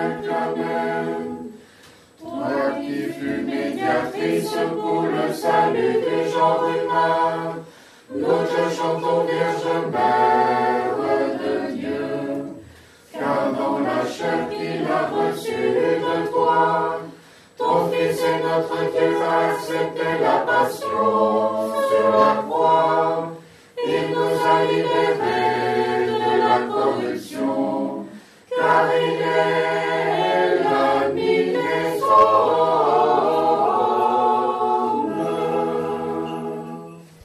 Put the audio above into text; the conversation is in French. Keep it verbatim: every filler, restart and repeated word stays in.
siècles. Amen. Toi qui fus médiatrice pour le salut du genre humain, nous te chantons, Vierge Mère de Dieu, car dans la chair qu'il a reçue de toi, ton Fils et notre Dieu a accepté la passion sur la croix. Il nous a libérés